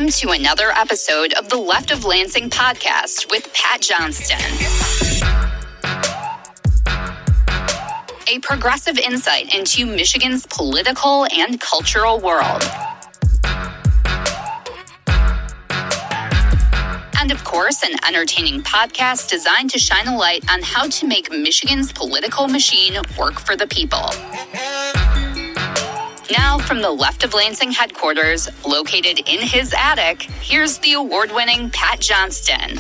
Welcome to another episode of the Left of Lansing podcast with Pat Johnston. A progressive insight into Michigan's political and cultural world. And of course, an entertaining podcast designed to shine a light on how to make Michigan's political machine work for the people. Now, from the Left of Lansing headquarters, located in his attic, here's the award-winning Pat Johnston.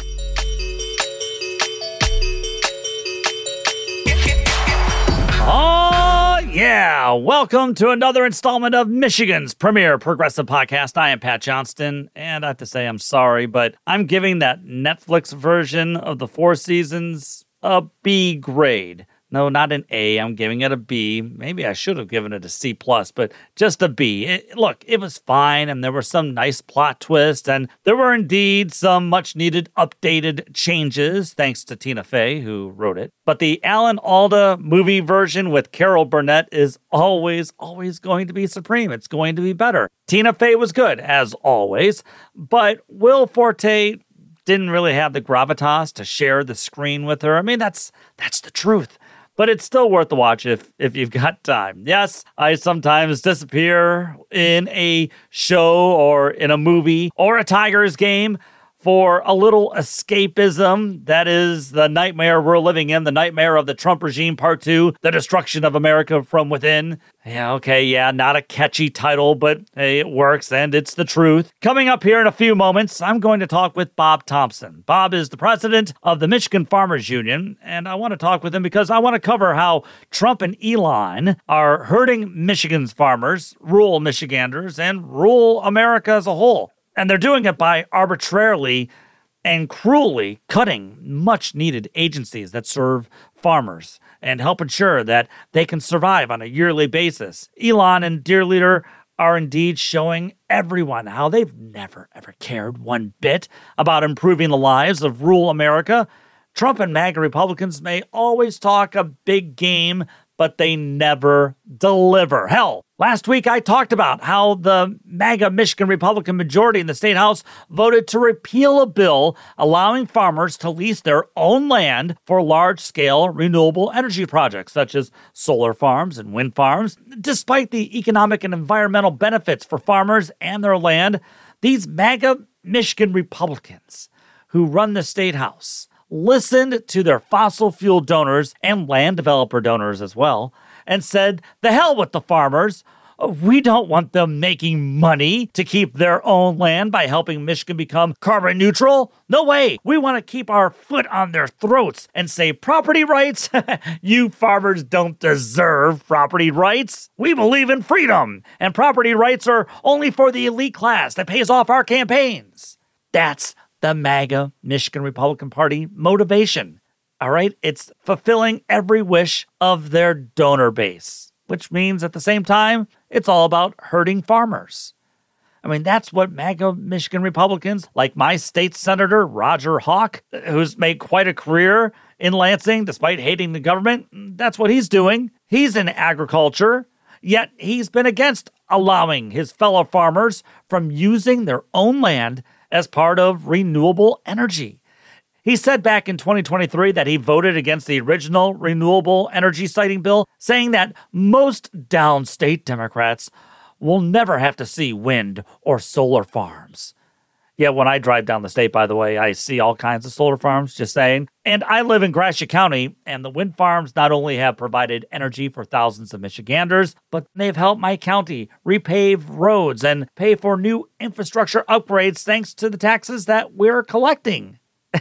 Oh, yeah. Welcome to another installment of Michigan's premier progressive podcast. I am Pat Johnston, and I have to say I'm sorry, but I'm giving that Netflix version of the Four Seasons a B grade. No, not an A. I'm giving it a B. Maybe I should have given it a C+, but just a B. Look, it was fine, and there were some nice plot twists, and there were indeed some much-needed updated changes, thanks to Tina Fey, who wrote it. But the Alan Alda movie version with Carol Burnett is always going to be supreme. It's going to be better. Tina Fey was good, as always, but Will Forte didn't really have the gravitas to share the screen with her. I mean, that's the truth. But it's still worth the watch if you've got time. Yes, I sometimes disappear in a show or in a movie or a Tigers game for a little escapism. That is the nightmare we're living in, the nightmare of the Trump regime, part 2, the destruction of America from within. Yeah, not a catchy title, but hey, it works, and it's the truth. Coming up here in a few moments, I'm going to talk with Bob Thompson. Bob is the president of the Michigan Farmers Union, and I want to talk with him because I want to cover how Trump and Elon are hurting Michigan's farmers, rural Michiganders, and rural America as a whole. And they're doing it by arbitrarily and cruelly cutting much-needed agencies that serve farmers and help ensure that they can survive on a yearly basis. Elon and Dear Leader are indeed showing everyone how they've never, ever cared one bit about improving the lives of rural America. Trump and MAGA Republicans may always talk a big game, but they never deliver. Hell, last week I talked about how the MAGA Michigan Republican majority in the State House voted to repeal a bill allowing farmers to lease their own land for large-scale renewable energy projects, such as solar farms and wind farms. Despite the economic and environmental benefits for farmers and their land, these MAGA Michigan Republicans who run the State House listened to their fossil fuel donors and land developer donors as well, and said, the hell with the farmers. We don't want them making money to keep their own land by helping Michigan become carbon neutral. No way. We want to keep our foot on their throats and say property rights. You farmers don't deserve property rights. We believe in freedom, and property rights are only for the elite class that pays off our campaigns. That's the MAGA Michigan Republican Party motivation. All right? It's fulfilling every wish of their donor base, which means at the same time, it's all about hurting farmers. I mean, that's what MAGA Michigan Republicans, like my state senator, Roger Hawk, who's made quite a career in Lansing despite hating the government, that's what he's doing. He's in agriculture, yet he's been against allowing his fellow farmers from using their own land as part of renewable energy. He said back in 2023 that he voted against the original renewable energy siting bill, saying that most downstate Democrats will never have to see wind or solar farms. Yeah, when I drive down the state, by the way, I see all kinds of solar farms, just saying. And I live in Gratiot County, and the wind farms not only have provided energy for thousands of Michiganders, but they've helped my county repave roads and pay for new infrastructure upgrades thanks to the taxes that we're collecting.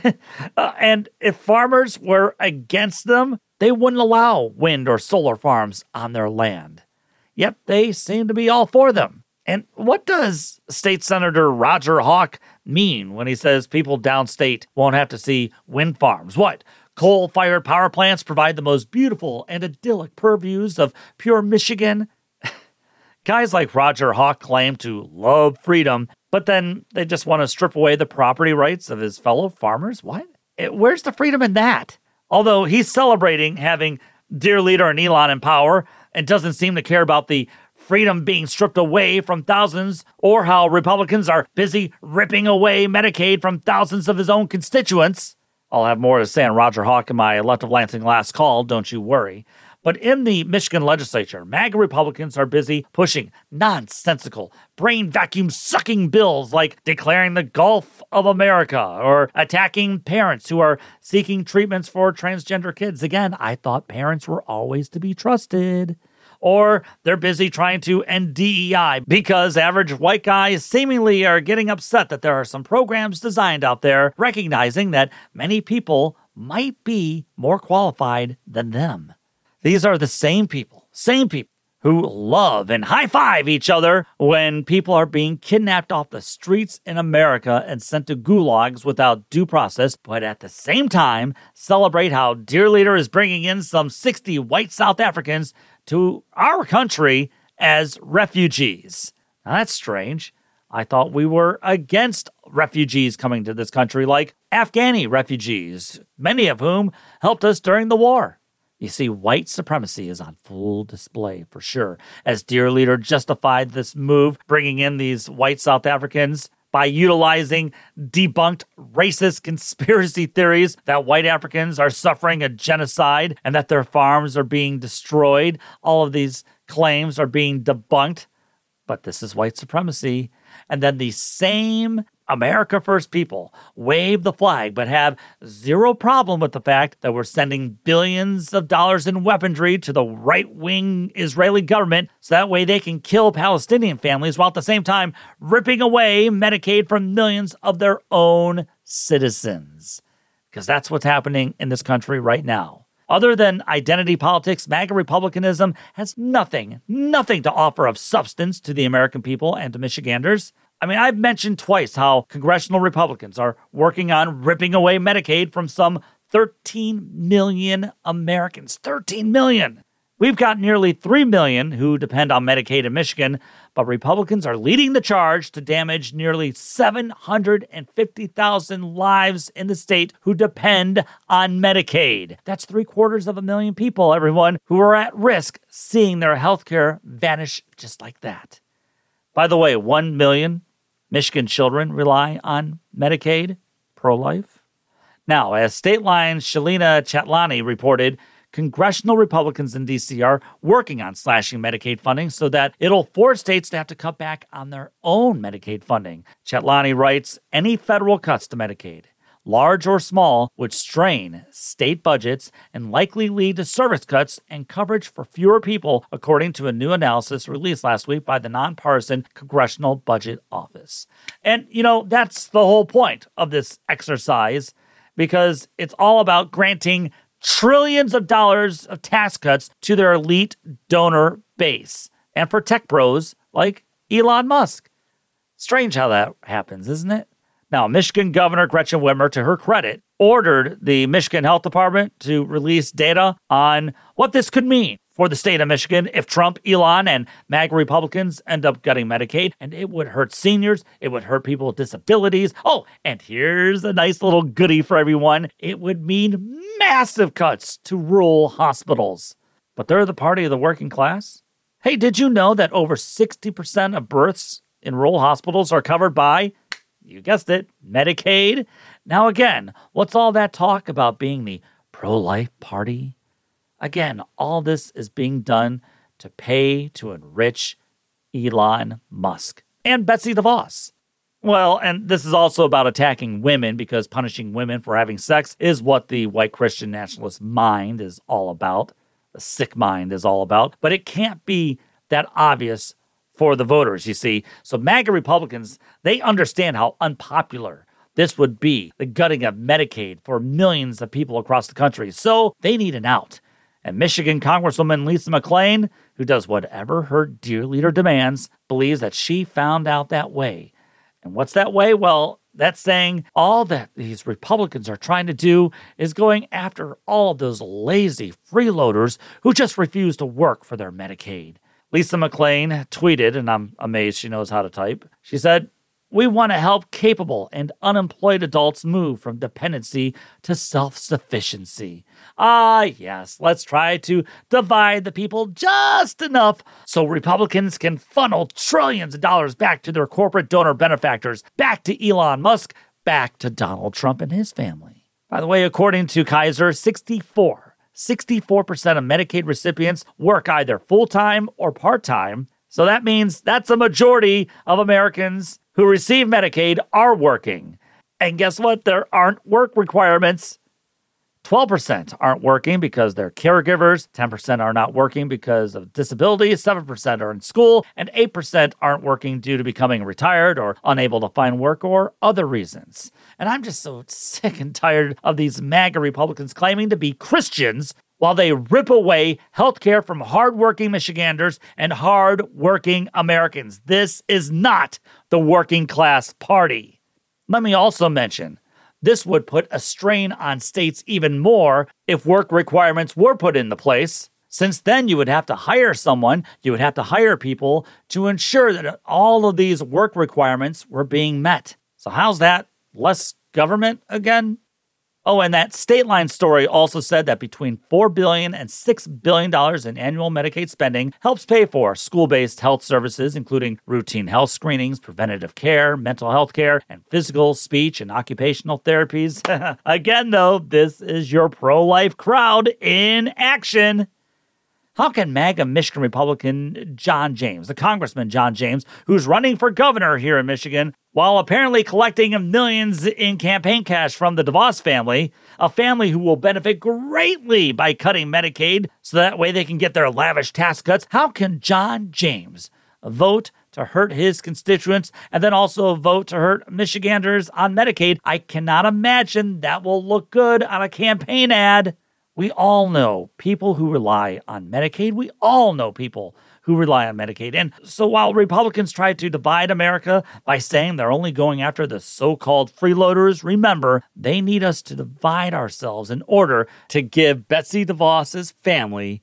And if farmers were against them, they wouldn't allow wind or solar farms on their land. Yet they seem to be all for them. And what does State Senator Roger Hawk mean when he says people downstate won't have to see wind farms? What? Coal-fired power plants provide the most beautiful and idyllic purviews of pure Michigan? Guys like Roger Hawk claim to love freedom, but then they just want to strip away the property rights of his fellow farmers? What? Where's the freedom in that? Although he's celebrating having Dear Leader and Elon in power and doesn't seem to care about the freedom being stripped away from thousands, or how Republicans are busy ripping away Medicaid from thousands of his own constituents. I'll have more to say on Roger Hawk in my Left of Lansing Last Call, don't you worry. But in the Michigan legislature, MAGA Republicans are busy pushing nonsensical, brain vacuum-sucking bills like declaring the Gulf of America or attacking parents who are seeking treatments for transgender kids. Again, I thought parents were always to be trusted. Or they're busy trying to end DEI because average white guys seemingly are getting upset that there are some programs designed out there recognizing that many people might be more qualified than them. These are the same people who love and high-five each other when people are being kidnapped off the streets in America and sent to gulags without due process, but at the same time celebrate how Dear Leader is bringing in some 60 white South Africans to our country as refugees. Now that's strange. I thought we were against refugees coming to this country, like Afghani refugees, many of whom helped us during the war. You see, white supremacy is on full display for sure, as Dear Leader justified this move, bringing in these white South Africans by utilizing debunked racist conspiracy theories that white Africans are suffering a genocide and that their farms are being destroyed. All of these claims are being debunked, but this is white supremacy. And then the same America First people wave the flag but have zero problem with the fact that we're sending billions of dollars in weaponry to the right-wing Israeli government so that way they can kill Palestinian families while at the same time ripping away Medicaid from millions of their own citizens. Because that's what's happening in this country right now. Other than identity politics, MAGA Republicanism has nothing to offer of substance to the American people and to Michiganders. I mean, I've mentioned twice how congressional Republicans are working on ripping away Medicaid from some 13 million Americans. 13 million! We've got nearly 3 million who depend on Medicaid in Michigan, but Republicans are leading the charge to damage nearly 750,000 lives in the state who depend on Medicaid. That's 750,000 people, everyone, who are at risk seeing their health care vanish just like that. By the way, 1 million Michigan children rely on Medicaid, pro-life. Now, as State Line's Shalina Chatlani reported, congressional Republicans in D.C. are working on slashing Medicaid funding so that it'll force states to have to cut back on their own Medicaid funding. Chatlani writes, any federal cuts to Medicaid, large or small, would strain state budgets and likely lead to service cuts and coverage for fewer people, according to a new analysis released last week by the nonpartisan Congressional Budget Office. And, that's the whole point of this exercise, because it's all about granting trillions of dollars of tax cuts to their elite donor base and for tech bros like Elon Musk. Strange how that happens, isn't it? Now, Michigan Governor Gretchen Whitmer, to her credit, ordered the Michigan Health Department to release data on what this could mean for the state of Michigan if Trump, Elon, and MAGA Republicans end up gutting Medicaid. And it would hurt seniors. It would hurt people with disabilities. Oh, and here's a nice little goodie for everyone. It would mean massive cuts to rural hospitals. But they're the party of the working class. Hey, did you know that over 60% of births in rural hospitals are covered by, you guessed it, Medicaid? Now again, what's all that talk about being the pro-life party? Again, all this is being done to pay to enrich Elon Musk and Betsy DeVos. Well, and this is also about attacking women, because punishing women for having sex is what the white Christian nationalist mind is all about. The sick mind is all about. But it can't be that obvious for the voters, you see. So MAGA Republicans, they understand how unpopular this would be, the gutting of Medicaid for millions of people across the country. So they need an out. And Michigan Congresswoman Lisa McClain, who does whatever her dear leader demands, believes that she found out that way. And what's that way? Well, that's saying all that these Republicans are trying to do is going after all of those lazy freeloaders who just refuse to work for their Medicaid. Lisa McClain tweeted, and I'm amazed she knows how to type. She said, We want to help capable and unemployed adults move from dependency to self-sufficiency. Yes, let's try to divide the people just enough so Republicans can funnel trillions of dollars back to their corporate donor benefactors, back to Elon Musk, back to Donald Trump and his family. By the way, according to Kaiser, 64% of Medicaid recipients work either full-time or part-time. So that means that's a majority of Americans who receive Medicaid are working. And guess what? There aren't work requirements. 12% aren't working because they're caregivers, 10% are not working because of disability, 7% are in school, and 8% aren't working due to becoming retired or unable to find work or other reasons. And I'm just so sick and tired of these MAGA Republicans claiming to be Christians while they rip away health care from hardworking Michiganders and hardworking Americans. This is not the working class party. Let me also mention, this would put a strain on states even more if work requirements were put into place, since then you would have to hire someone, you would have to hire people to ensure that all of these work requirements were being met. So how's that? Less government again? Oh, and that State Line story also said that between $4 billion and $6 billion in annual Medicaid spending helps pay for school-based health services, including routine health screenings, preventative care, mental health care, and physical, speech, and occupational therapies. Again, though, this is your pro-life crowd in action. How can MAGA Michigan Republican John James, the Congressman John James, who's running for governor here in Michigan, while apparently collecting millions in campaign cash from the DeVos family, a family who will benefit greatly by cutting Medicaid so that way they can get their lavish tax cuts, how can John James vote to hurt his constituents and then also vote to hurt Michiganders on Medicaid? I cannot imagine that will look good on a campaign ad. We all know people who rely on Medicaid. We all know people who rely on Medicaid. And so while Republicans try to divide America by saying they're only going after the so-called freeloaders, remember, they need us to divide ourselves in order to give Betsy DeVos's family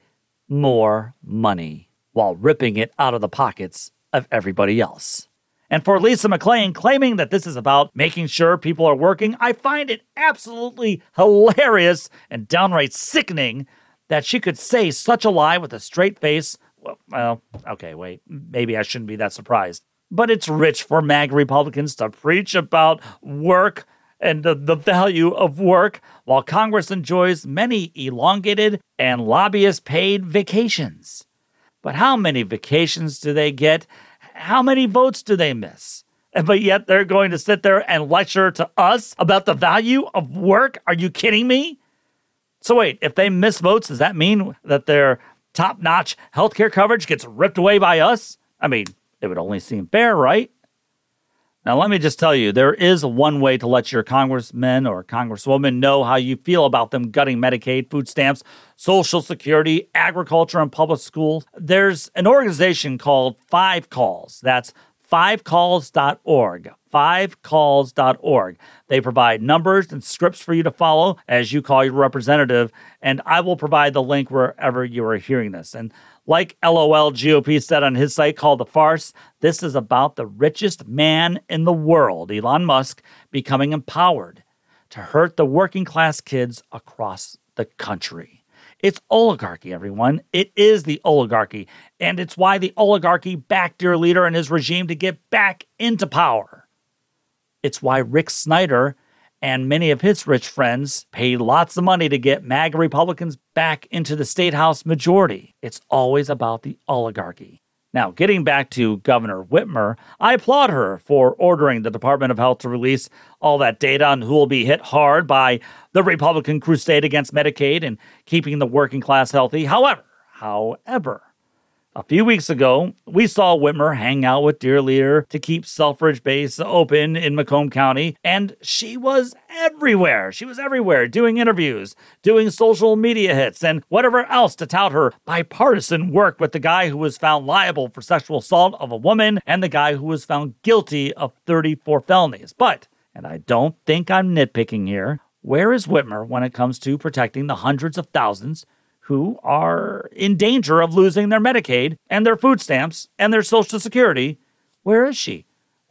more money while ripping it out of the pockets of everybody else. And for Lisa McClain claiming that this is about making sure people are working, I find it absolutely hilarious and downright sickening that she could say such a lie with a straight face. Well, okay, wait, maybe I shouldn't be that surprised. But it's rich for MAGA Republicans to preach about work and the value of work while Congress enjoys many elongated and lobbyist-paid vacations. But how many vacations do they get? How many votes do they miss? But yet they're going to sit there and lecture to us about the value of work? Are you kidding me? So wait, if they miss votes, does that mean that their top-notch healthcare coverage gets ripped away by us? I mean, it would only seem fair, right? Now, let me just tell you, there is one way to let your congressman or congresswoman know how you feel about them gutting Medicaid, food stamps, Social Security, agriculture, and public schools. There's an organization called 5 Calls. That's 5calls.org. 5calls.org. They provide numbers and scripts for you to follow as you call your representative, and I will provide the link wherever you are hearing this. And like LOL GOP said on his site called The Farce, this is about the richest man in the world, Elon Musk, becoming empowered to hurt the working class kids across the country. It's oligarchy, everyone. It is the oligarchy. And it's why the oligarchy backed your leader and his regime to get back into power. It's why Rick Snyder and many of his rich friends paid lots of money to get MAGA Republicans back into the state house majority. It's always about the oligarchy. Now, getting back to Governor Whitmer, I applaud her for ordering the Department of Health to release all that data on who will be hit hard by the Republican crusade against Medicaid and keeping the working class healthy. However, a few weeks ago, we saw Whitmer hang out with Dear Leader to keep Selfridge Base open in Macomb County, and she was everywhere. She was everywhere, doing interviews, doing social media hits, and whatever else to tout her bipartisan work with the guy who was found liable for sexual assault of a woman and the guy who was found guilty of 34 felonies. But, and I don't think I'm nitpicking here, where is Whitmer when it comes to protecting the hundreds of thousands who are in danger of losing their Medicaid and their food stamps and their Social Security? Where is she?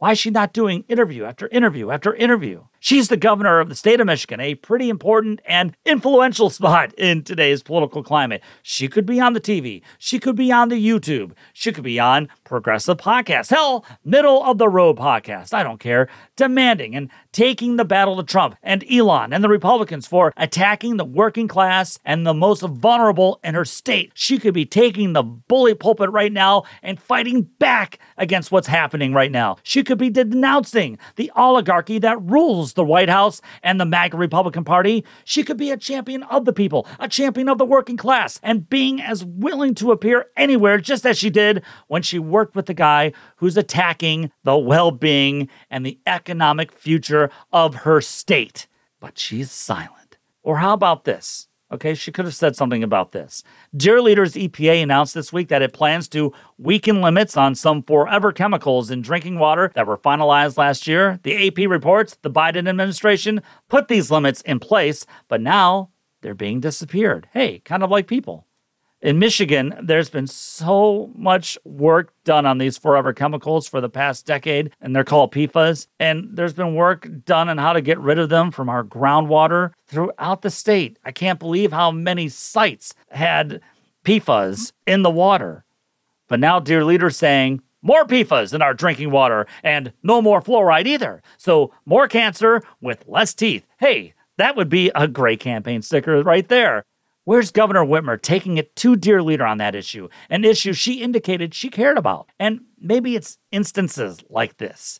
Why is she not doing interview after interview after interview? She's the governor of the state of Michigan, a pretty important and influential spot in today's political climate. She could be on the TV. She could be on the YouTube. She could be on progressive podcasts. Hell, middle of the road podcast. I don't care. Demanding and taking the battle to Trump and Elon and the Republicans for attacking the working class and the most vulnerable in her state. She could be taking the bully pulpit right now and fighting back against what's happening right now. She could be denouncing the oligarchy that rules the White House and the MAGA Republican Party. She could be a champion of the people, a champion of the working class, and being as willing to appear anywhere, just as she did when she worked with the guy who's attacking the well-being and the economic future of her state. But she's silent. Or how about this? Okay, she could have said something about this. Dear Leaders EPA announced this week that it plans to weaken limits on some forever chemicals in drinking water that were finalized last year. The AP reports the Biden administration put these limits in place, but now they're being disappeared. Hey, kind of like people. In Michigan, there's been so much work done on these forever chemicals for the past decade, and they're called PFAS. And there's been work done on how to get rid of them from our groundwater throughout the state. I can't believe how many sites had PFAS in the water. But now, dear leaders, saying more PFAS in our drinking water and no more fluoride either. So more cancer with less teeth. Hey, that would be a great campaign sticker right there. Where's Governor Whitmer taking it to dear leader on that issue? An issue she indicated she cared about. And maybe it's instances like this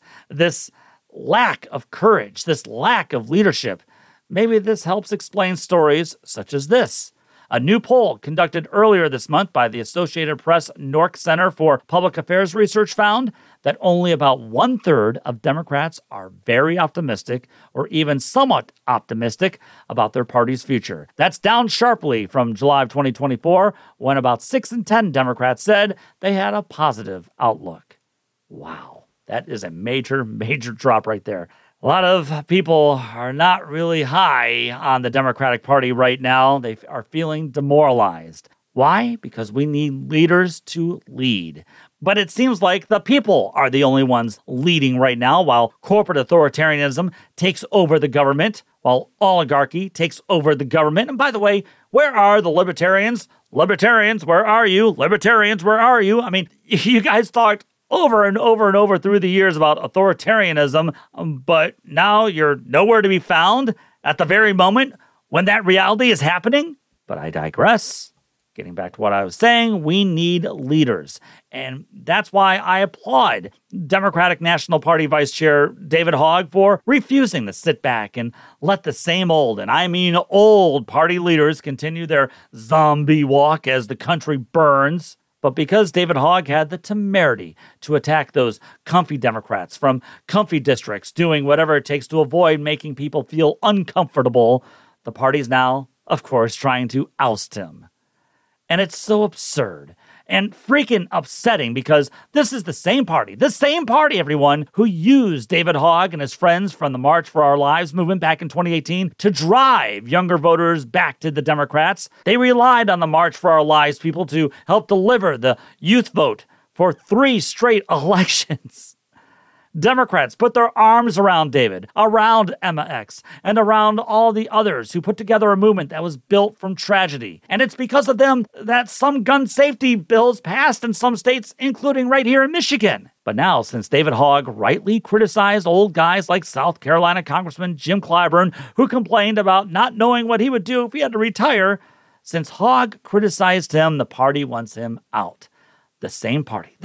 lack of courage, this lack of leadership. Maybe this helps explain stories such as this. A new poll conducted earlier this month by the Associated Press Nork Center for Public Affairs Research found that only about 1/3 of Democrats are very optimistic or even somewhat optimistic about their party's future. That's down sharply from July of 2024, when about 6 in 10 Democrats said they had a positive outlook. Wow, that is a major, major drop right there. A lot of people are not really high on the Democratic Party right now. They are feeling demoralized. Why? Because we need leaders to lead. But it seems like the people are the only ones leading right now, while corporate authoritarianism takes over the government, while oligarchy takes over the government. And by the way, where are the libertarians? Libertarians, where are you? Libertarians, where are you? I mean, you guys talked over and over and over through the years about authoritarianism, but now you're nowhere to be found at the very moment when that reality is happening. But I digress. Getting back to what I was saying, we need leaders. And that's why I applaud Democratic National Party Vice Chair David Hogg for refusing to sit back and let the same old, and I mean old, party leaders continue their zombie walk as the country burns. But because David Hogg had the temerity to attack those comfy Democrats from comfy districts, doing whatever it takes to avoid making people feel uncomfortable, the party's now, of course, trying to oust him. And it's so absurd and freaking upsetting because this is the same party, everyone, who used David Hogg and his friends from the March for Our Lives movement back in 2018 to drive younger voters back to the Democrats. They relied on the March for Our Lives people to help deliver the youth vote for 3 straight elections. Democrats put their arms around David, around Emma X, and around all the others who put together a movement that was built from tragedy. And it's because of them that some gun safety bills passed in some states, including right here in Michigan. But now, since David Hogg rightly criticized old guys like South Carolina Congressman Jim Clyburn, who complained about not knowing what he would do if he had to retire, since Hogg criticized him, the party wants him out. The same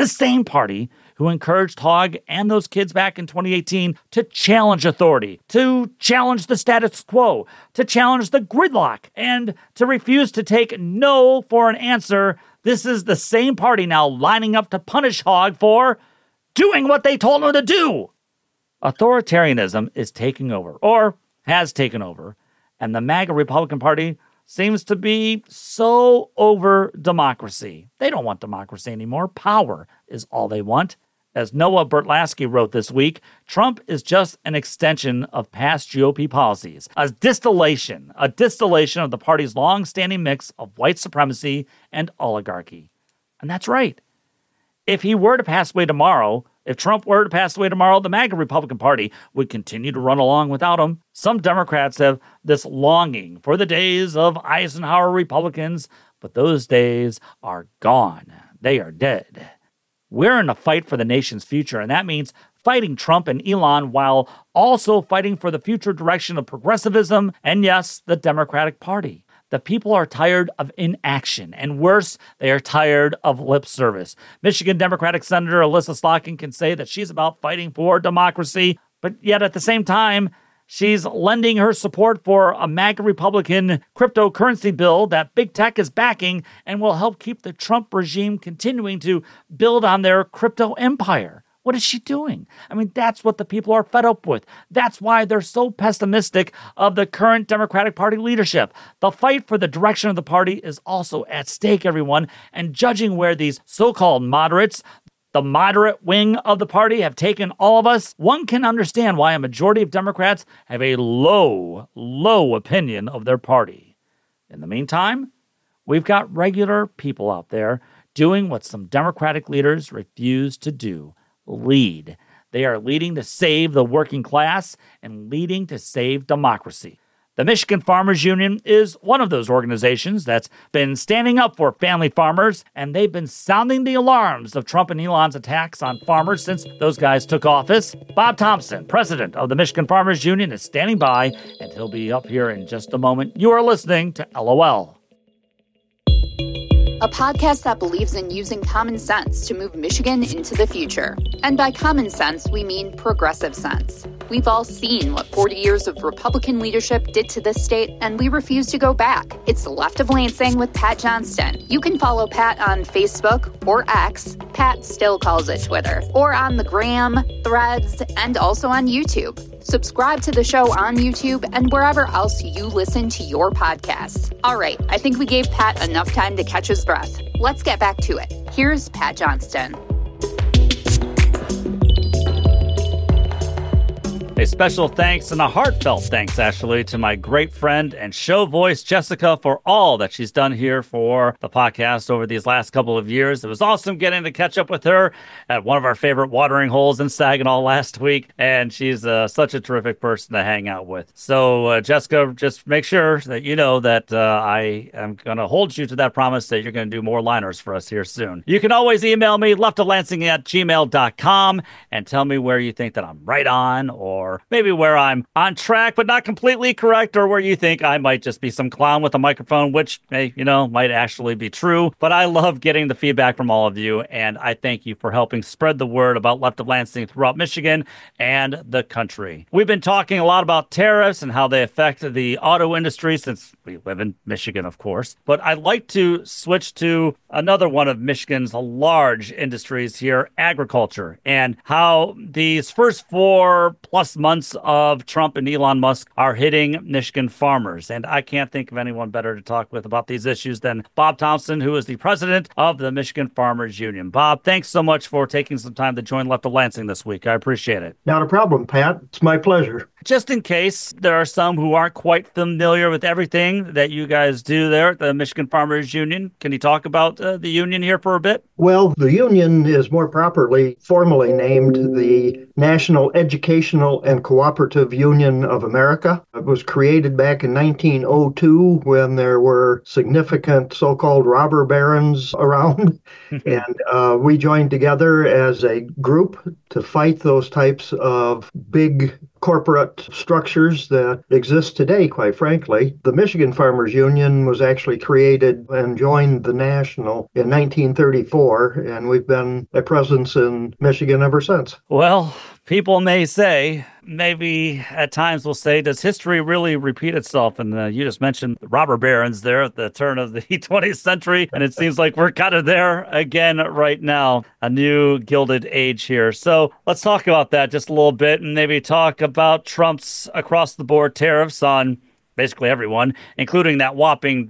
party who encouraged Hogg and those kids back in 2018 to challenge authority, to challenge the status quo, to challenge the gridlock, and to refuse to take no for an answer. This is the same party now lining up to punish Hogg for doing what they told him to do. Authoritarianism is taking over, or has taken over, and the MAGA Republican Party seems to be so over democracy. They don't want democracy anymore. Power is all they want. As Noah Bertlasky wrote this week, Trump is just an extension of past GOP policies, a distillation of the party's long-standing mix of white supremacy and oligarchy. And that's right. If he were to pass away tomorrow, If Trump were to pass away tomorrow, the MAGA Republican Party would continue to run along without him. Some Democrats have this longing for the days of Eisenhower Republicans, but those days are gone. They are dead. We're in a fight for the nation's future, and that means fighting Trump and Elon while also fighting for the future direction of progressivism and, yes, the Democratic Party. The people are tired of inaction, and worse, they are tired of lip service. Michigan Democratic Senator Elissa Slotkin can say that she's about fighting for democracy, but yet at the same time, she's lending her support for a MAGA Republican cryptocurrency bill that big tech is backing and will help keep the Trump regime continuing to build on their crypto empire. What is she doing? I mean, that's what the people are fed up with. That's why they're so pessimistic of the current Democratic Party leadership. The fight for the direction of the party is also at stake, everyone. And judging where these so-called moderates, the moderate wing of the party, have taken all of us, one can understand why a majority of Democrats have a low opinion of their party. In the meantime, we've got regular people out there doing what some Democratic leaders refuse to do. Lead. They are leading to save the working class and leading to save democracy. The Michigan Farmers Union is one of those organizations that's been standing up for family farmers, and they've been sounding the alarms of Trump and Elon's attacks on farmers since those guys took office. Bob Thompson, president of the Michigan Farmers Union, is standing by, and he'll be up here in just a moment. You are listening to LOL. A podcast that believes in using common sense to move Michigan into the future. And by common sense, we mean progressive sense. We've all seen what 40 years of Republican leadership did to this state, and we refuse to go back. It's Left of Lansing with Pat Johnston. You can follow Pat on Facebook or X. Pat still calls it Twitter. Or on the Gram, Threads, and also on YouTube. Subscribe to the show on YouTube and wherever else you listen to your podcasts. All right, I think we gave Pat enough time to catch his breath. Let's get back to it. Here's Pat Johnston. A special thanks and a heartfelt thanks, actually, to my great friend and show voice, Jessica, for all that she's done here for the podcast over these last couple of years. It was awesome getting to catch up with her at one of our favorite watering holes in Saginaw last week, and she's such a terrific person to hang out with. So, Jessica, just make sure that you know that I am going to hold you to that promise that you're going to do more liners for us here soon. You can always email me, leftoflansing@gmail.com, and tell me where you think that I'm right on, or maybe where I'm on track but not completely correct, or where you think I might just be some clown with a microphone, which might actually be true. But I love getting the feedback from all of you, and I thank you for helping spread the word about Left of Lansing throughout Michigan and the country. We've been talking a lot about tariffs and how they affect the auto industry, since we live in Michigan, of course. But I'd like to switch to another one of Michigan's large industries here, agriculture, and how these first 4+ months of Trump and Elon Musk are hitting Michigan farmers. And I can't think of anyone better to talk with about these issues than Bob Thompson, who is the president of the Michigan Farmers Union. Bob, thanks so much for taking some time to join Left of Lansing this week. I appreciate it. Not a problem, Pat. It's my pleasure. Just in case there are some who aren't quite familiar with everything that you guys do there at the Michigan Farmers Union, can you talk about the union here for a bit? Well, the union is more properly formally named the National Educational and Cooperative Union of America. It was created back in 1902 when there were significant so-called robber barons around. And we joined together as a group to fight those types of big corporate structures that exist today, quite frankly. The Michigan Farmers Union was actually created and joined the National in 1934, and we've been a presence in Michigan ever since. Well, people may say, maybe at times will say, does history really repeat itself? And you just mentioned robber barons there at the turn of the 20th century, and it seems like we're kind of there again right now, a new gilded age here. So let's talk about that just a little bit, and maybe talk about Trump's across-the-board tariffs on basically everyone, including that whopping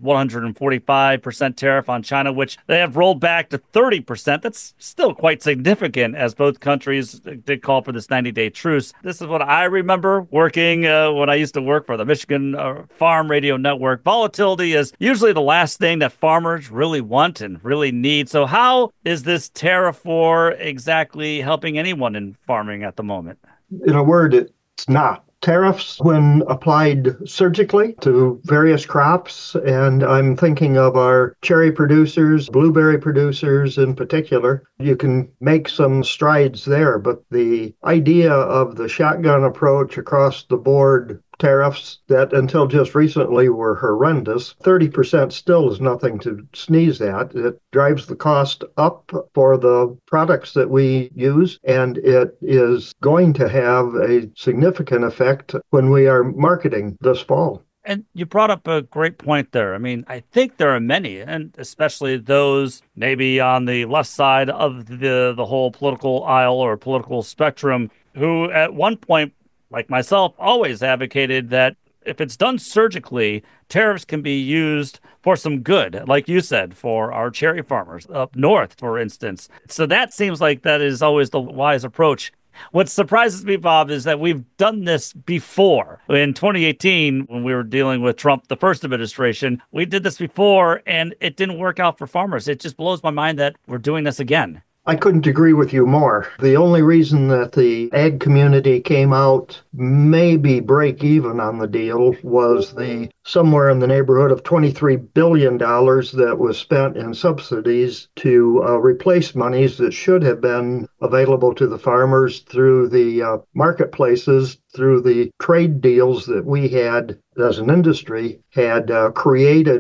145% tariff on China, which they have rolled back to 30%. That's still quite significant, as both countries did call for this 90-day truce. This is what I remember working when I used to work for the Michigan Farm Radio Network. Volatility is usually the last thing that farmers really want and really need. So how is this tariff war exactly helping anyone in farming at the moment? In a word, it's not. Tariffs, when applied surgically to various crops, and I'm thinking of our cherry producers, blueberry producers in particular, you can make some strides there. But the idea of the shotgun approach across the board tariffs that until just recently were horrendous, 30% still is nothing to sneeze at. It drives the cost up for the products that we use, and it is going to have a significant effect when we are marketing this fall. And you brought up a great point there. I mean, I think there are many, and especially those maybe on the left side of the whole political aisle or political spectrum, who at one point, like myself, always advocated that if it's done surgically, tariffs can be used for some good, like you said, for our cherry farmers up north, for instance. So that seems like that is always the wise approach. What surprises me, Bob, is that we've done this before. In 2018, when we were dealing with Trump, the first administration, we did this before, and it didn't work out for farmers. It just blows my mind that we're doing this again. I couldn't agree with you more. The only reason that the ag community came out maybe break even on the deal was the somewhere in the neighborhood of $23 billion that was spent in subsidies to replace monies that should have been available to the farmers through the marketplaces, through the trade deals that we had as an industry had created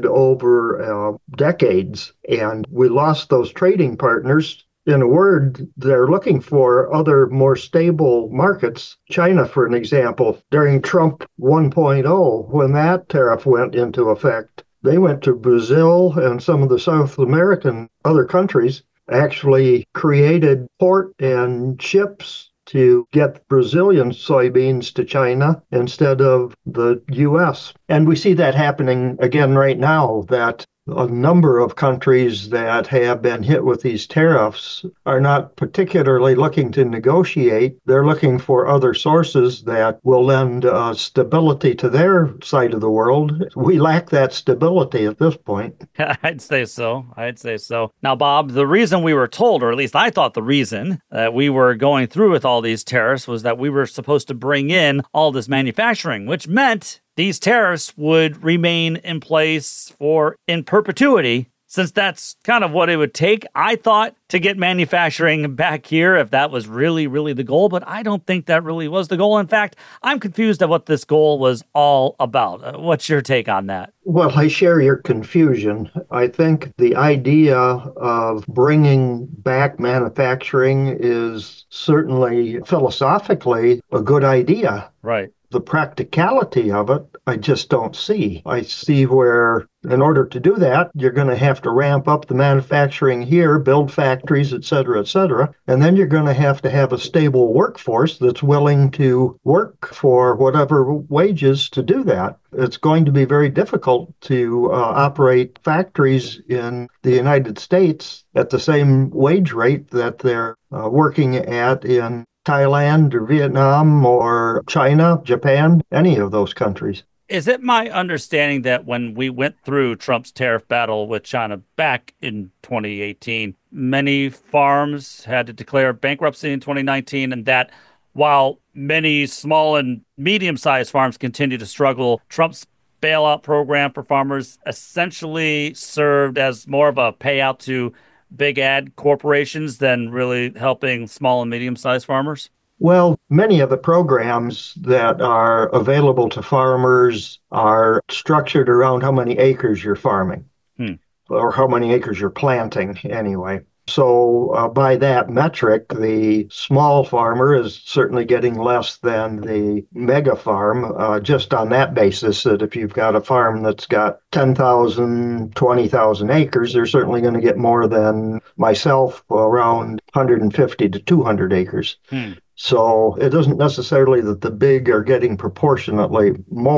over decades. And we lost those trading partners. In a word, they're looking for other more stable markets. China, for an example, during Trump 1.0, when that tariff went into effect, they went to Brazil and some of the South American other countries, actually created port and ships to get Brazilian soybeans to China instead of the U.S. And we see that happening again right now, that a number of countries that have been hit with these tariffs are not particularly looking to negotiate. They're looking for other sources that will lend stability to their side of the world. We lack that stability at this point. I'd say so. Now, Bob, the reason we were told, or at least I thought the reason that we were going through with all these tariffs was that we were supposed to bring in all this manufacturing, which meant these tariffs would remain in place in perpetuity, since that's kind of what it would take, I thought, to get manufacturing back here, if that was really, really the goal. But I don't think that really was the goal. In fact, I'm confused at what this goal was all about. What's your take on that? Well, I share your confusion. I think the idea of bringing back manufacturing is certainly philosophically a good idea. Right. The practicality of it, I just don't see. I see where, in order to do that, you're going to have to ramp up the manufacturing here, build factories, et cetera, and then you're going to have a stable workforce that's willing to work for whatever wages to do that. It's going to be very difficult to operate factories in the United States at the same wage rate that they're working at in Thailand or Vietnam or China, Japan, any of those countries. Is it my understanding that when we went through Trump's tariff battle with China back in 2018, many farms had to declare bankruptcy in 2019, and that while many small and medium-sized farms continue to struggle, Trump's bailout program for farmers essentially served as more of a payout to big ag corporations than really helping small and medium-sized farmers? Well, many of the programs that are available to farmers are structured around how many acres you're farming, or how many acres you're planting anyway. So by that metric, the small farmer is certainly getting less than the mega farm, just on that basis, that if you've got a farm that's got 10,000, 20,000 acres, they're certainly going to get more than myself, around 150 to 200 acres. So it isn't necessarily that the big are getting proportionately more.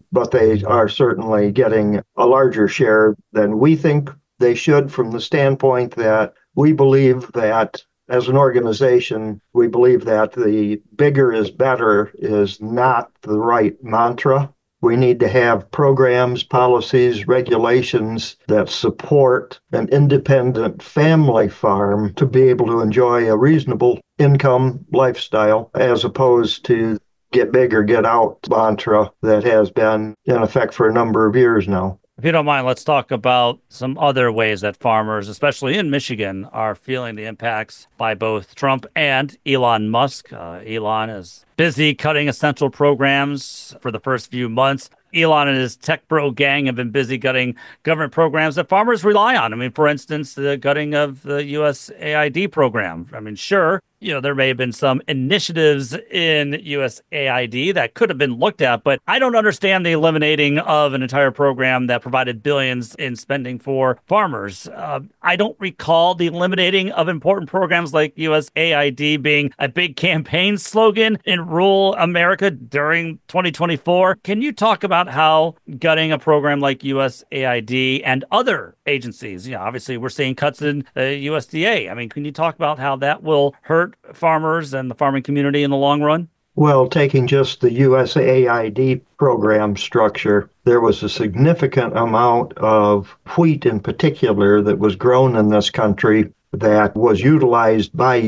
but they are certainly getting a larger share than we think they should, from the standpoint that we believe that as an organization, we believe that the bigger is better is not the right mantra. We need to have programs, policies, regulations that support an independent family farm to be able to enjoy a reasonable income lifestyle, as opposed to get big or get out mantra that has been in effect for a number of years now. If you don't mind, let's talk about some other ways that farmers, especially in Michigan, are feeling the impacts by both Trump and Elon Musk. Elon is busy cutting essential programs for the first few months. Elon and his tech bro gang have been busy gutting government programs that farmers rely on. I mean, for instance, the gutting of the USAID program. I mean, sure, there may have been some initiatives in USAID that could have been looked at, but I don't understand the eliminating of an entire program that provided billions in spending for farmers. I don't recall the eliminating of important programs like USAID being a big campaign slogan in rural America during 2024. Can you talk about how gutting a program like USAID and other agencies, obviously we're seeing cuts in USDA. I mean, can you talk about how that will hurt farmers and the farming community in the long run? Well, taking just the USAID program structure, there was a significant amount of wheat in particular that was grown in this country that was utilized by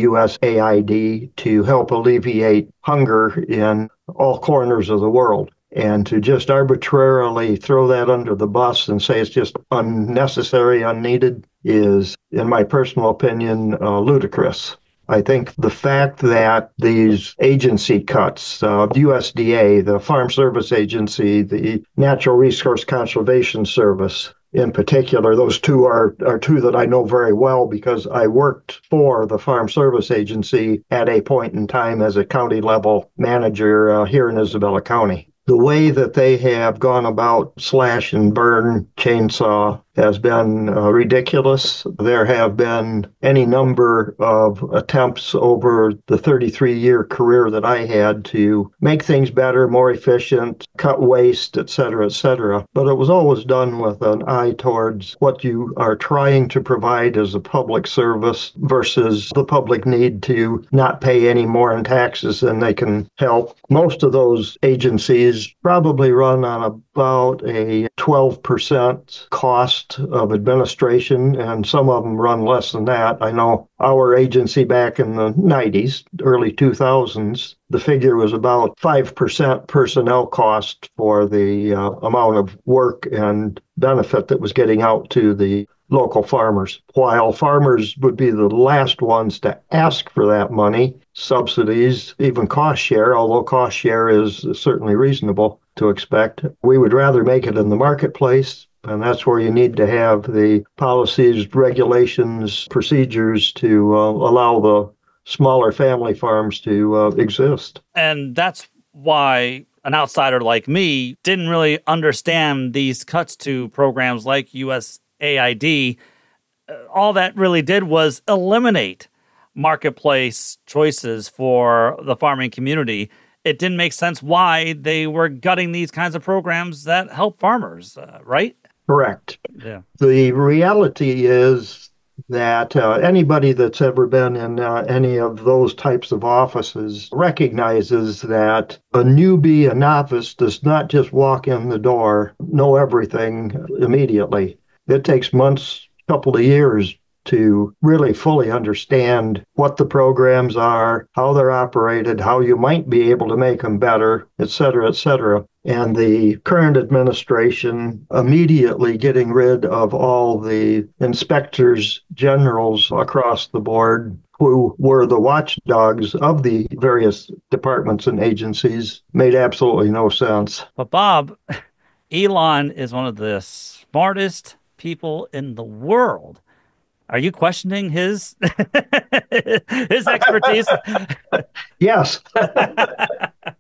USAID to help alleviate hunger in all corners of the world. And to just arbitrarily throw that under the bus and say it's just unnecessary, unneeded, is, in my personal opinion, ludicrous. I think the fact that these agency cuts, USDA, the Farm Service Agency, the Natural Resource Conservation Service, in particular, those two are two that I know very well because I worked for the Farm Service Agency at a point in time as a county level manager here in Isabella County. The way that they have gone about slash and burn chainsaw has been ridiculous. There have been any number of attempts over the 33-year career that I had to make things better, more efficient, cut waste, et cetera, but it was always done with an eye towards what you are trying to provide as a public service versus the public need to not pay any more in taxes than they can help. Most of those agencies probably run on about a 12% cost of administration, and some of them run less than that. I know our agency back in the 90s, early 2000s, the figure was about 5% personnel cost for the amount of work and benefit that was getting out to the local farmers. While farmers would be the last ones to ask for that money, subsidies, even cost share, although cost share is certainly reasonable to expect, we would rather make it in the marketplace. And that's where you need to have the policies, regulations, procedures to allow the smaller family farms to exist. And that's why an outsider like me didn't really understand these cuts to programs like USAID. All that really did was eliminate marketplace choices for the farming community. It didn't make sense why they were gutting these kinds of programs that help farmers, right? Correct. Yeah. The reality is that anybody that's ever been in any of those types of offices recognizes that a newbie, a novice, does not just walk in the door, know everything immediately. It takes months, couple of years to really fully understand what the programs are, how they're operated, how you might be able to make them better, et cetera, et cetera. And the current administration immediately getting rid of all the inspectors generals across the board who were the watchdogs of the various departments and agencies made absolutely no sense. But Bob, Elon is one of the smartest people in the world. Are you questioning his his expertise? Yes.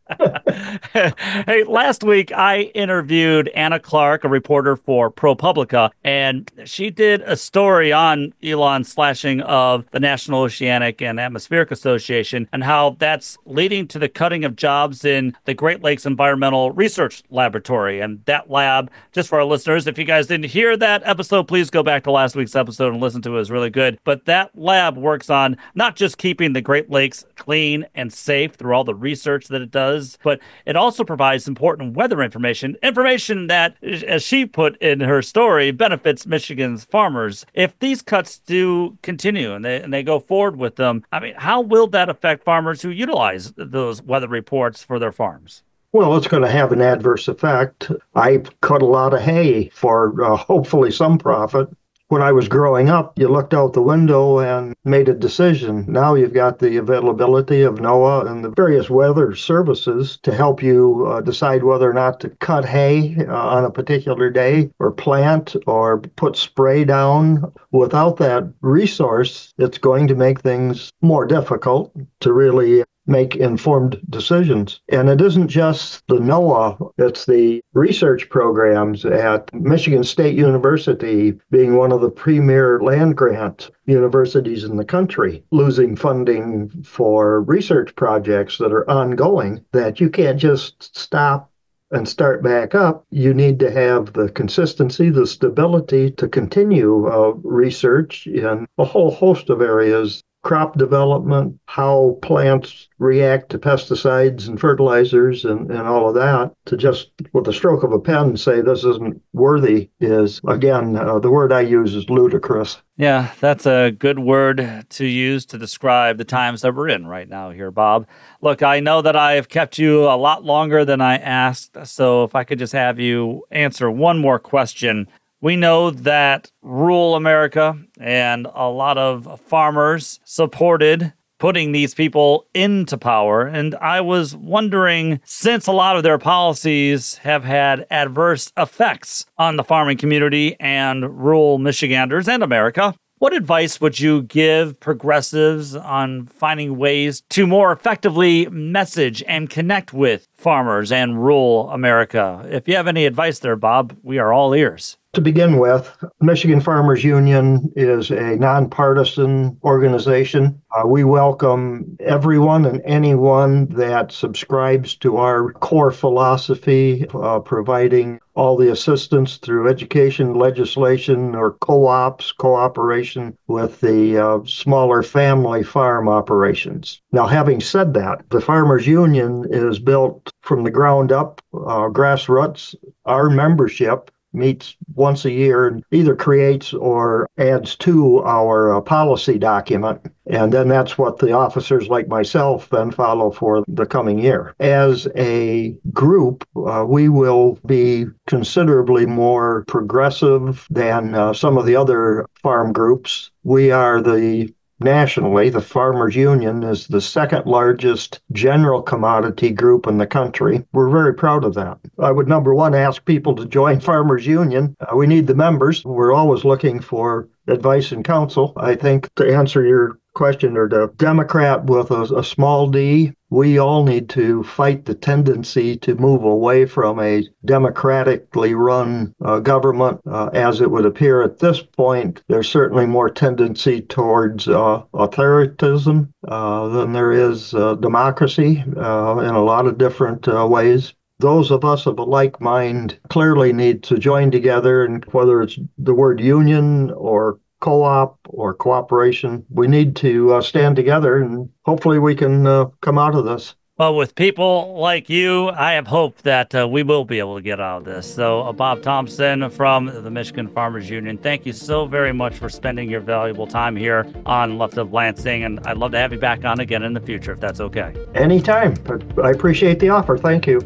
Hey, last week I interviewed Anna Clark, a reporter for ProPublica, and she did a story on Elon's slashing of the National Oceanic and Atmospheric Association and how that's leading to the cutting of jobs in the Great Lakes Environmental Research Laboratory. And that lab, just for our listeners, if you guys didn't hear that episode, please go back to last week's episode and listen to it. It was really good. But that lab works on not just keeping the Great Lakes clean and safe through all the research that it does, but it also provides important weather information that, as she put in her story, benefits Michigan's farmers. If these cuts do continue and they go forward with them, I mean, how will that affect farmers who utilize those weather reports for their farms? Well, it's going to have an adverse effect. I cut a lot of hay for hopefully some profit. When I was growing up, you looked out the window and made a decision. Now you've got the availability of NOAA and the various weather services to help you decide whether or not to cut hay on a particular day or plant or put spray down. Without that resource, it's going to make things more difficult to really make informed decisions. And it isn't just the NOAA, it's the research programs at Michigan State University, being one of the premier land grant universities in the country, losing funding for research projects that are ongoing, that you can't just stop and start back up. You need to have the consistency, the stability to continue research in a whole host of areas. Crop development, how plants react to pesticides and fertilizers and all of that, to just with the stroke of a pen say this isn't worthy is, again, the word I use is ludicrous. Yeah, that's a good word to use to describe the times that we're in right now here, Bob. Look, I know that I have kept you a lot longer than I asked, so if I could just have you answer one more question. We know that rural America and a lot of farmers supported putting these people into power. And I was wondering, since a lot of their policies have had adverse effects on the farming community and rural Michiganders and America, what advice would you give progressives on finding ways to more effectively message and connect with farmers and rural America? If you have any advice there, Bob, we are all ears. To begin with, Michigan Farmers Union is a nonpartisan organization. We welcome everyone and anyone that subscribes to our core philosophy, providing all the assistance through education, legislation, or co-ops, cooperation with the smaller family farm operations. Now, having said that, the Farmers Union is built from the ground up, grassroots. Our membership meets once a year and either creates or adds to our policy document. And then that's what the officers like myself then follow for the coming year. As a group, we will be considerably more progressive than some of the other farm groups. We are nationally, the Farmers Union is the second largest general commodity group in the country. We're very proud of that. I would, number one, ask people to join Farmers Union. We need the members. We're always looking for advice and counsel. I think to answer your question, or the Democrat with a small d, we all need to fight the tendency to move away from a democratically run government. As it would appear at this point, there's certainly more tendency towards authoritarianism than there is democracy in a lot of different ways. Those of us of a like mind clearly need to join together, and whether it's the word union or co-op or cooperation, we need to stand together, and hopefully we can come out of this. Well, with people like you, I have hope that we will be able to get out of this. So, Bob Thompson from the Michigan Farmers Union, thank you so very much for spending your valuable time here on Left of Lansing, and I'd love to have you back on again in the future, if that's okay. Anytime. I appreciate the offer. Thank you.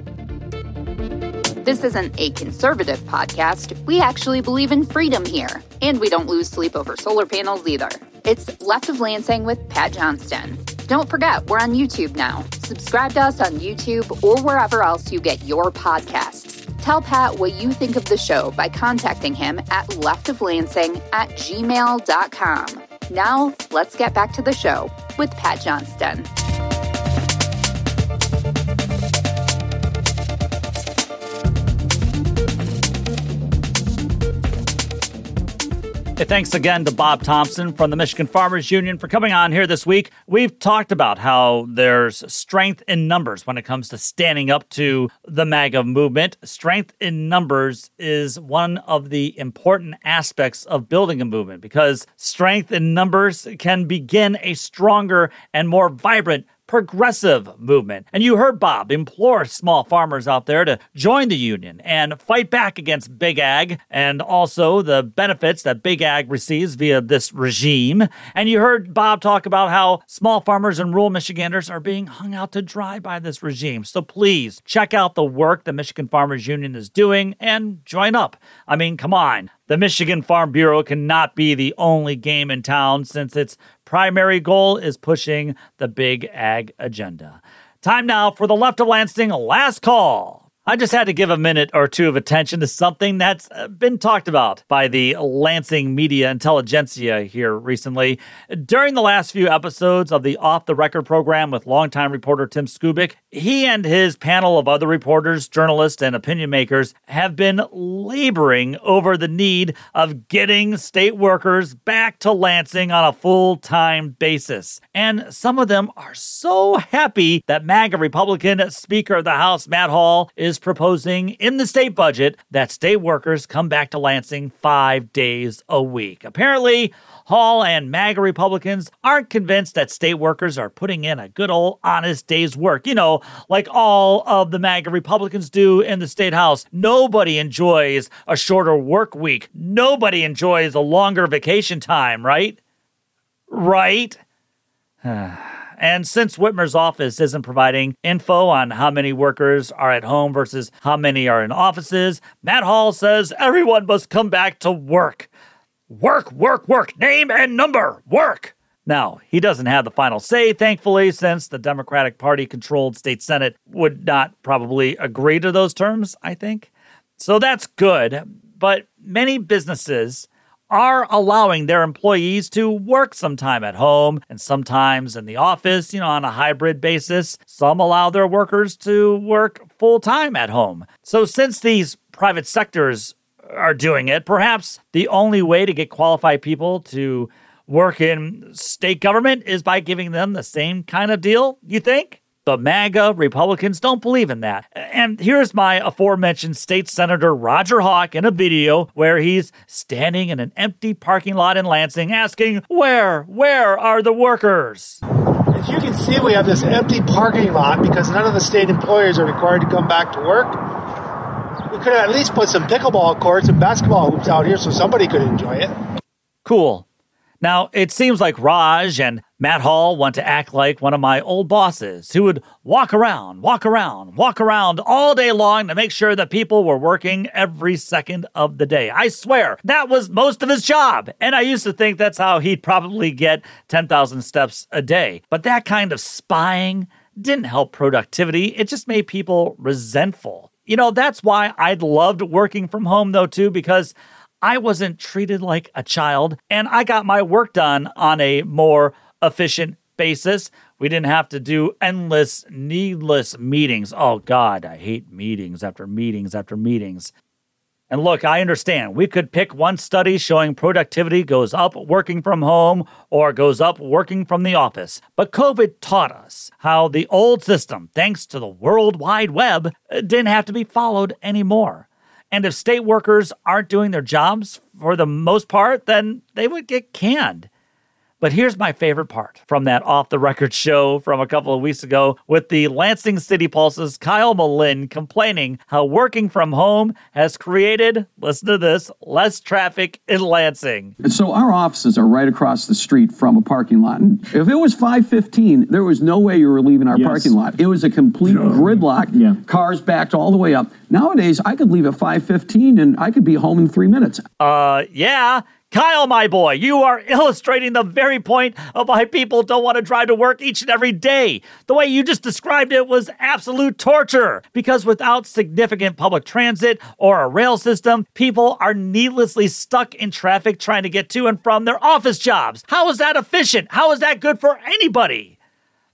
This isn't a conservative podcast. We actually believe in freedom here. And we don't lose sleep over solar panels either. It's Left of Lansing with Pat Johnston. Don't forget, we're on YouTube now. Subscribe to us on YouTube or wherever else you get your podcasts. Tell Pat what you think of the show by contacting him at leftoflansing@gmail.com. Now, let's get back to the show with Pat Johnston. Hey, thanks again to Bob Thompson from the Michigan Farmers Union for coming on here this week. We've talked about how there's strength in numbers when it comes to standing up to the MAGA movement. Strength in numbers is one of the important aspects of building a movement because strength in numbers can begin a stronger and more vibrant progressive movement. And you heard Bob implore small farmers out there to join the union and fight back against Big Ag and also the benefits that Big Ag receives via this regime. And you heard Bob talk about how small farmers and rural Michiganders are being hung out to dry by this regime. So please check out the work the Michigan Farmers Union is doing and join up. I mean, come on. The Michigan Farm Bureau cannot be the only game in town since its primary goal is pushing the Big Ag agenda. Time now for the Left of Lansing Last Call. I just had to give a minute or two of attention to something that's been talked about by the Lansing media intelligentsia here recently. During the last few episodes of the Off the Record program with longtime reporter Tim Skubic, he and his panel of other reporters, journalists, and opinion makers have been laboring over the need of getting state workers back to Lansing on a full-time basis. And some of them are so happy that MAGA Republican Speaker of the House, Matt Hall, is proposing in the state budget that state workers come back to Lansing 5 days a week. Apparently, Hall and MAGA Republicans aren't convinced that state workers are putting in a good old honest day's work. You know, like all of the MAGA Republicans do in the state house. Nobody enjoys a shorter work week. Nobody enjoys a longer vacation time, right? Right? And since Whitmer's office isn't providing info on how many workers are at home versus how many are in offices, Matt Hall says everyone must come back to work. Work, work, work. Name and number. Work. Now, he doesn't have the final say, thankfully, since the Democratic Party-controlled state Senate would not probably agree to those terms, I think. So that's good. But many businesses are allowing their employees to work sometime at home and sometimes in the office, on a hybrid basis. Some allow their workers to work full-time at home. So since these private sectors are doing it, perhaps the only way to get qualified people to work in state government is by giving them the same kind of deal, you think? The MAGA Republicans don't believe in that. And here's my aforementioned state senator Roger Hawk in a video where he's standing in an empty parking lot in Lansing asking, where are the workers? As you can see, we have this empty parking lot because none of the state employers are required to come back to work. We could at least put some pickleball courts and basketball hoops out here so somebody could enjoy it. Cool. Now, it seems like Raj and Matt Hall want to act like one of my old bosses who would walk around all day long to make sure that people were working every second of the day. I swear, that was most of his job. And I used to think that's how he'd probably get 10,000 steps a day. But that kind of spying didn't help productivity. It just made people resentful. That's why I loved working from home, though, too, because I wasn't treated like a child, and I got my work done on a more efficient basis. We didn't have to do endless, needless meetings. Oh, God, I hate meetings after meetings after meetings. And look, I understand. We could pick one study showing productivity goes up working from home or goes up working from the office. But COVID taught us how the old system, thanks to the World Wide Web, didn't have to be followed anymore. And if state workers aren't doing their jobs for the most part, then they would get canned. But here's my favorite part from that off-the-record show from a couple of weeks ago with the Lansing City Pulse's Kyle Malin complaining how working from home has created, listen to this, less traffic in Lansing. So our offices are right across the street from a parking lot. And if it was 5:15, there was no way you were leaving our parking lot. It was a complete gridlock, cars backed all the way up. Nowadays, I could leave at 5:15 and I could be home in 3 minutes. Yeah. Kyle, my boy, you are illustrating the very point of why people don't want to drive to work each and every day. The way you just described it was absolute torture, because without significant public transit or a rail system, people are needlessly stuck in traffic trying to get to and from their office jobs. How is that efficient? How is that good for anybody?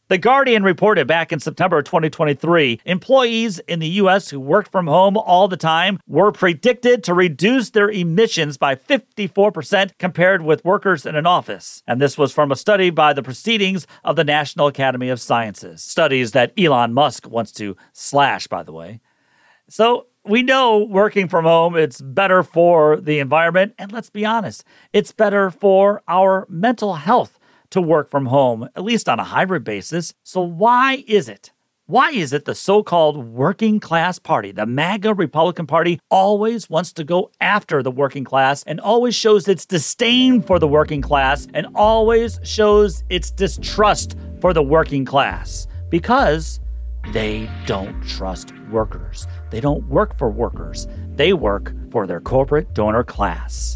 The Guardian reported back in September 2023, employees in the U.S. who worked from home all the time were predicted to reduce their emissions by 54% compared with workers in an office. And this was from a study by the Proceedings of the National Academy of Sciences. Studies that Elon Musk wants to slash, by the way. So we know working from home, it's better for the environment. And let's be honest, it's better for our mental health to work from home, at least on a hybrid basis. So why is it the so-called working class party, the MAGA Republican Party, always wants to go after the working class and always shows its disdain for the working class and always shows its distrust for the working class? Because they don't trust workers. They don't work for workers. They work for their corporate donor class.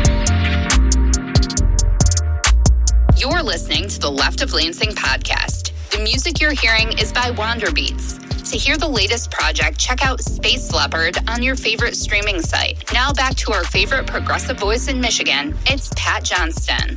You're listening to the Left of Lansing podcast. The music you're hearing is by Wanderbeats. To hear the latest project, check out Space Leopard on your favorite streaming site. Now back to our favorite progressive voice in Michigan. It's Pat Johnston.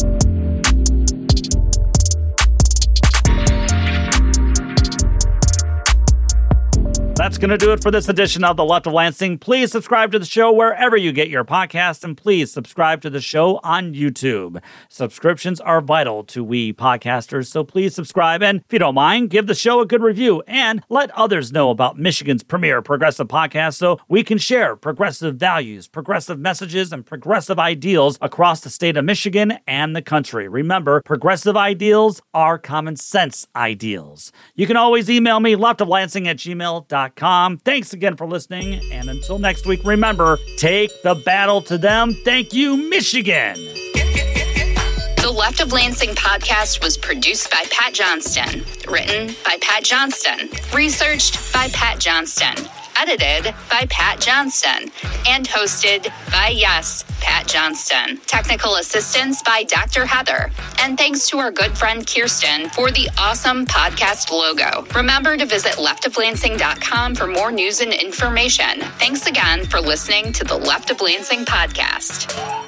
That's going to do it for this edition of The Left of Lansing. Please subscribe to the show wherever you get your podcasts, and please subscribe to the show on YouTube. Subscriptions are vital to we podcasters, so please subscribe. And if you don't mind, give the show a good review and let others know about Michigan's premier progressive podcast so we can share progressive values, progressive messages, and progressive ideals across the state of Michigan and the country. Remember, progressive ideals are common sense ideals. You can always email me, leftoflansing@gmail.com. Thanks again for listening, and until next week, remember, take the battle to them. Thank you, Michigan. The Left of Lansing podcast was produced by Pat Johnston, written by Pat Johnston, researched by Pat Johnston, edited by Pat Johnston, and hosted by, yes, Pat Johnston. Technical assistance by Dr. Heather. And thanks to our good friend Kirsten for the awesome podcast logo. Remember to visit leftoflansing.com for more news and information. Thanks again for listening to the Left of Lansing podcast.